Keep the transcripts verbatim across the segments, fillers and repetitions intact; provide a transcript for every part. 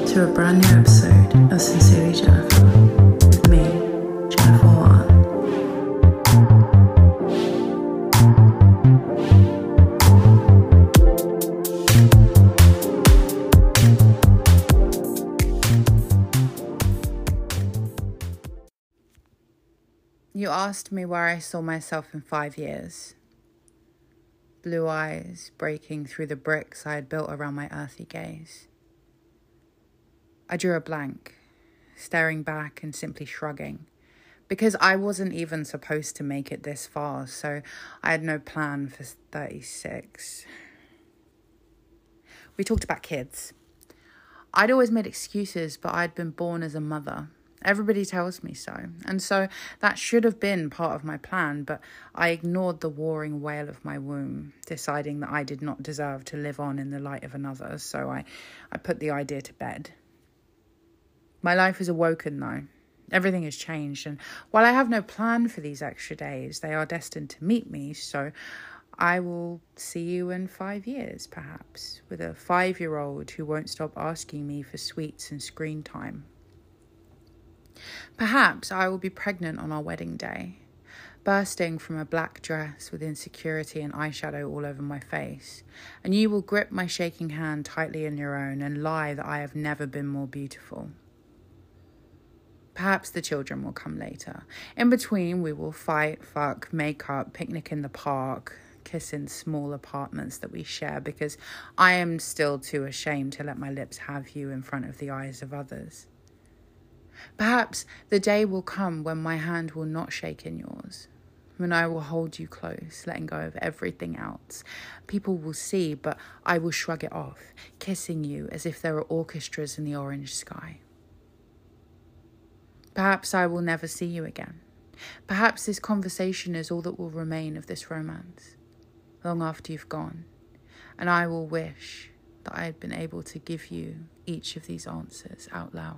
to a brand new episode of Sincerely Jennifer with me, Jennifer Warren. You asked me where I saw myself in five years. Blue eyes breaking through the bricks I had built around my earthy gaze. I drew a blank, staring back and simply shrugging, because I wasn't even supposed to make it this far, so I had no plan for thirty-six. We talked about kids. I'd always made excuses, but I'd been born as a mother. Everybody tells me so. And so that should have been part of my plan, but I ignored the warring wail of my womb, deciding that I did not deserve to live on in the light of another. So I, I put the idea to bed. My life is awoken though. Everything has changed. And while I have no plan for these extra days, they are destined to meet me. So I will see you in five years, perhaps, with a five-year-old who won't stop asking me for sweets and screen time. Perhaps I will be pregnant on our wedding day, bursting from a black dress with insecurity and eyeshadow all over my face, and you will grip my shaking hand tightly in your own and lie that I have never been more beautiful. Perhaps the children will come later. In between, we will fight, fuck, make up, picnic in the park, kiss in small apartments that we share, because I am still too ashamed to let my lips have you in front of the eyes of others. Perhaps the day will come when my hand will not shake in yours, when I will hold you close, letting go of everything else. People will see, but I will shrug it off, kissing you as if there were orchestras in the orange sky. Perhaps I will never see you again. Perhaps this conversation is all that will remain of this romance, long after you've gone, and I will wish that I had been able to give you each of these answers out loud.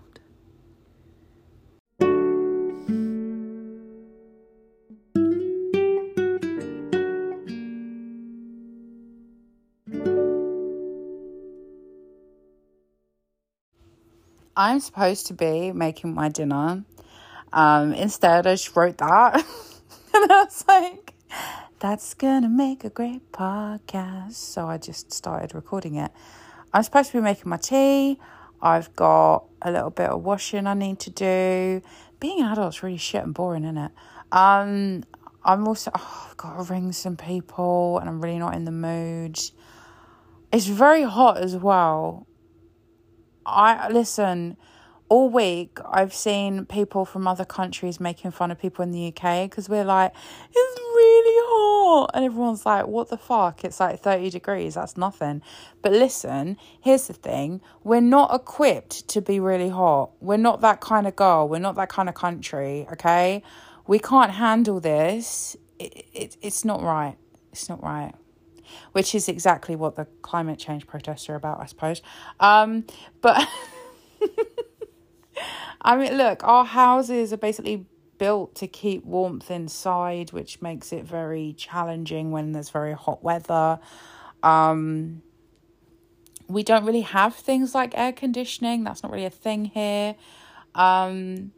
I'm supposed to be making my dinner. Um, instead, I just wrote that. And I was like, that's going to make a great podcast. So I just started recording it. I'm supposed to be making my tea. I've got a little bit of washing I need to do. Being an adult is really shit and boring, isn't it? Um, I'm also, oh, I've got to ring some people and I'm really not in the mood. It's very hot as well. I listen, all week I've seen people from other countries making fun of people in the U K because we're like, it's really hot. And everyone's like, what the fuck? It's like thirty degrees. That's nothing. But listen, here's the thing. We're not equipped to be really hot. We're not that kind of girl. We're not that kind of country, okay? We can't handle this. It, it, it's not right. It's not right. Which is exactly what the climate change protests are about, I suppose. Um, but, I mean, look, our houses are basically built to keep warmth inside, which makes it very challenging when there's very hot weather. Um, we don't really have things like air conditioning. That's not really a thing here. Um,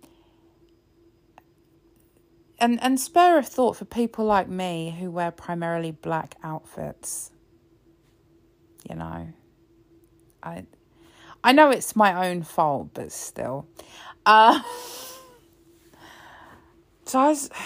And and spare a thought for people like me who wear primarily black outfits. You know, I I know it's my own fault, but still. Uh, so I was,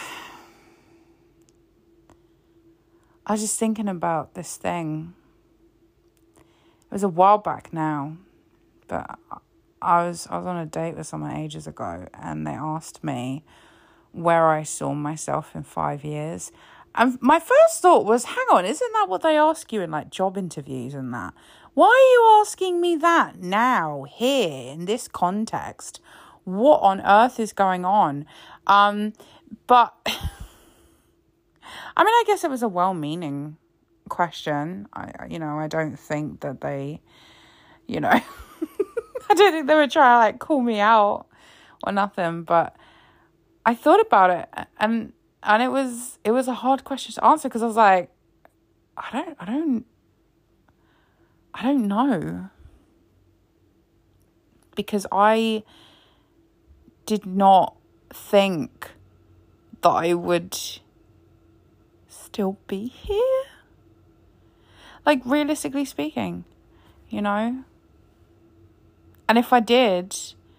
I was just thinking about this thing. It was a while back now, but I was I was on a date with someone ages ago, and they asked me where I saw myself in five years. And my first thought was, hang on, isn't that what they ask you in like job interviews and that? Why are you asking me that now, here, in this context? What on earth is going on? Um, but, I mean, I guess it was a well-meaning question. I, you know, I don't think that they, you know, I don't think they were trying to like call me out or nothing, but I thought about it, and and it was it was a hard question to answer because I was like, I don't I don't I don't know. because I did not think that I would still be here. Like, realistically speaking, you know? And if I did,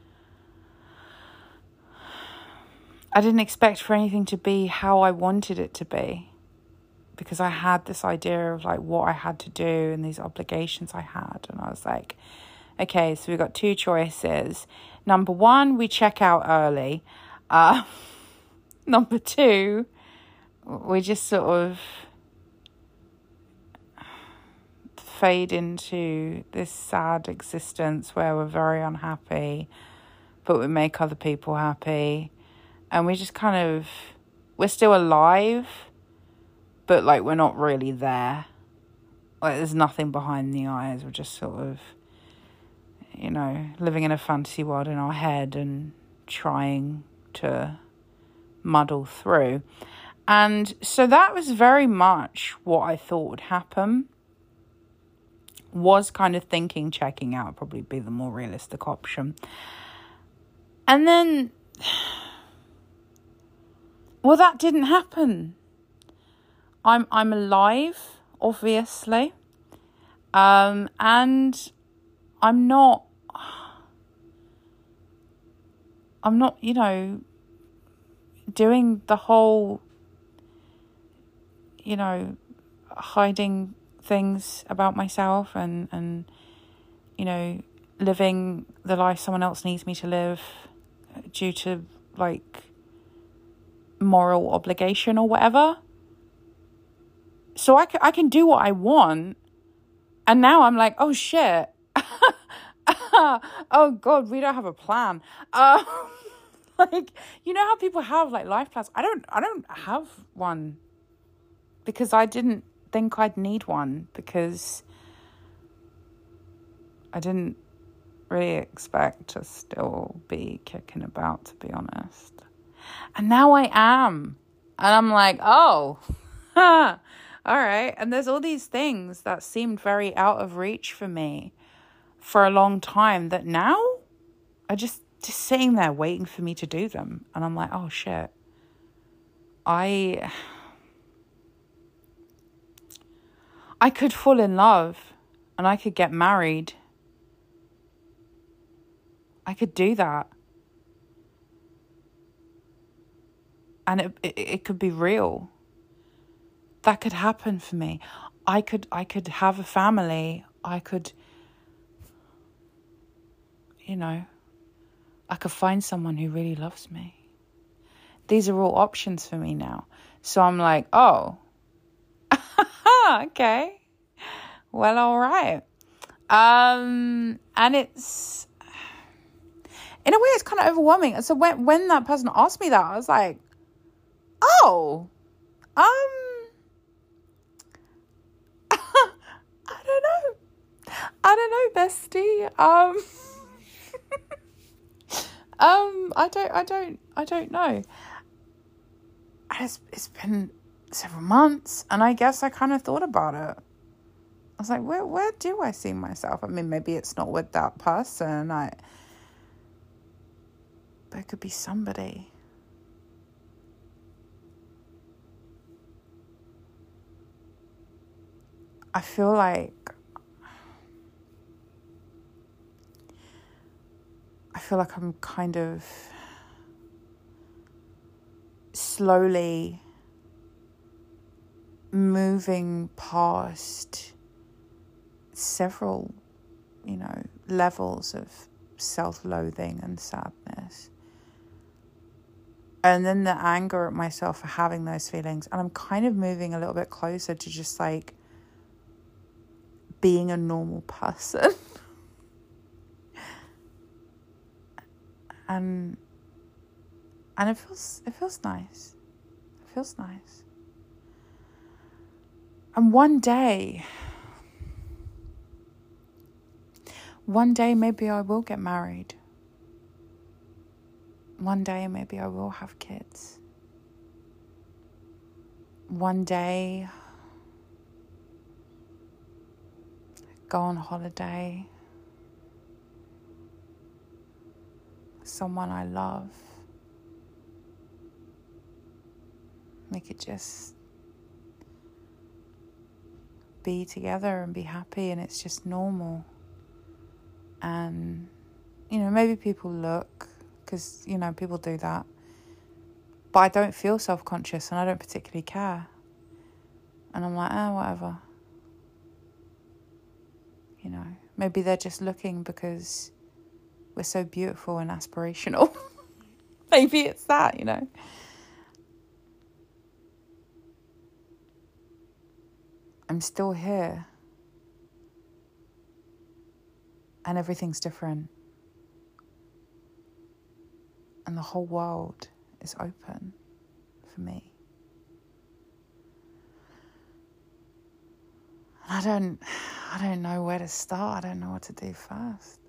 I didn't expect for anything to be how I wanted it to be. Because I had this idea of, like, what I had to do and these obligations I had. And I was like, okay, so we've got two choices. Number one, we check out early. Uh, number two, we just sort of fade into this sad existence where we're very unhappy, but we make other people happy. And we just kind of, we're still alive, but like we're not really there. Like there's nothing behind the eyes. We're just sort of, you know, living in a fantasy world in our head and trying to muddle through. And so that was very much what I thought would happen. Was kind of thinking checking out would probably be the more realistic option. And then, well, that didn't happen. I'm I'm alive, obviously. Um, and I'm not, I'm not, you know, doing the whole, you know, hiding things about myself and, and, you know, living the life someone else needs me to live due to, like, moral obligation or whatever. So I can, I can do what I want. And now I'm like, oh, shit. Oh, God, we don't have a plan. Uh, like, you know how people have, like, life plans? I don't, I don't have one because I didn't think I'd need one because I didn't really expect to still be kicking about, to be honest. And now I am. And I'm like, oh, all right. And there's all these things that seemed very out of reach for me for a long time that now are just, just sitting there waiting for me to do them. And I'm like, oh, shit. I... I could fall in love and I could get married. I could do that. And it, it it could be real. That could happen for me. I could I could have a family. I could, you know, I could find someone who really loves me. These are all options for me now. So I'm like, oh, okay. Well, all right. Um, and it's, in a way, it's kind of overwhelming. And so when, when that person asked me that, I was like, oh, um, I don't know. I don't know, bestie. Um, um, I don't, I don't, I don't know. It's, it's been several months, and I guess I kind of thought about it. I was like, where where do I see myself? I mean, maybe it's not with that person, I, but it could be somebody. I feel like, I feel like I'm kind of slowly moving past several, you know, levels of self-loathing and sadness. And then the anger at myself for having those feelings. And I'm kind of moving a little bit closer to just like being a normal person. and and it feels it feels nice. It feels nice. And one day, one day maybe I will get married. One day maybe I will have kids. One day, go on holiday. someone I love. We could just be together and be happy, and it's just normal. And, you know, maybe people look, because, you know, people do that. But I don't feel self-conscious, and I don't particularly care. And I'm like, ah, whatever. You know, maybe they're just looking because we're so beautiful and aspirational. Maybe it's that, you know. I'm still here. And everything's different. And the whole world is open for me. I don't, I don't know where to start. I don't know what to do first.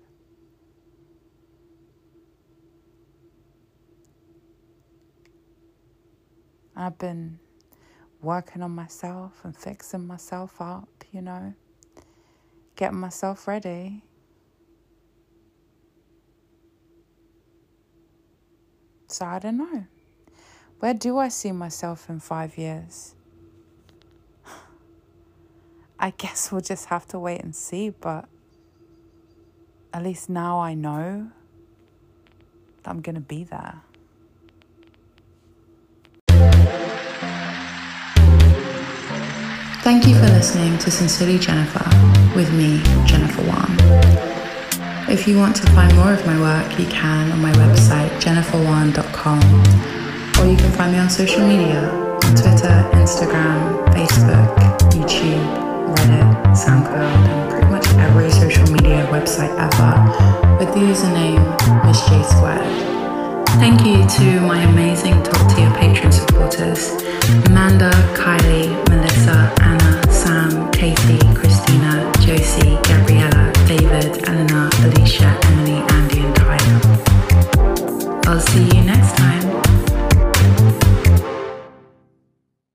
I've been working on myself and fixing myself up, you know, getting myself ready. So I don't know. Where do I see myself in five years? I guess we'll just have to wait and see, but at least now I know that I'm going to be there. Thank you for listening to Sincerely Jennifer with me, Jennifer Wan. If you want to find more of my work, you can on my website, jennifer wan dot com, or you can find me on social media, Twitter, Instagram, Facebook, YouTube, Reddit, SoundCloud, and pretty much every social media website ever with the username Miss J Squared. Thank you to my amazing top tier Patreon supporters, Amanda, Kylie,